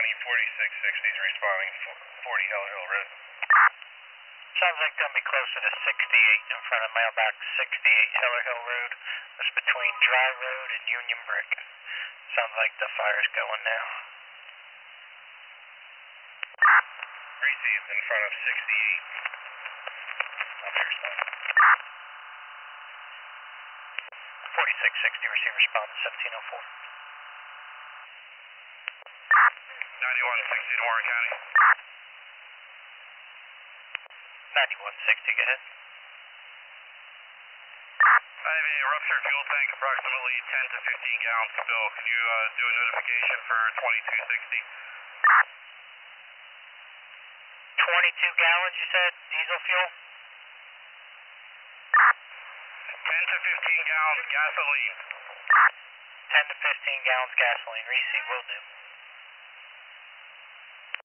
County, 4660 is responding, 40 Hell Hill Road. Sounds like they'll be closer to 68 in front of mailbox 68 Heller Hill Road. That's between Dry Road and Union Brick. Sounds like the fire's going now. Received in front of 68. I'll be responding. 4660, receive response 1704. 9160 to Warren County. 9160, go ahead. I have a ruptured fuel tank, approximately 10 to 15 gallons spill. Can you do a notification for 2260? 22 gallons, you said, diesel fuel? 10 to 15 gallons gasoline. 10 to 15 gallons gasoline, receive, will do.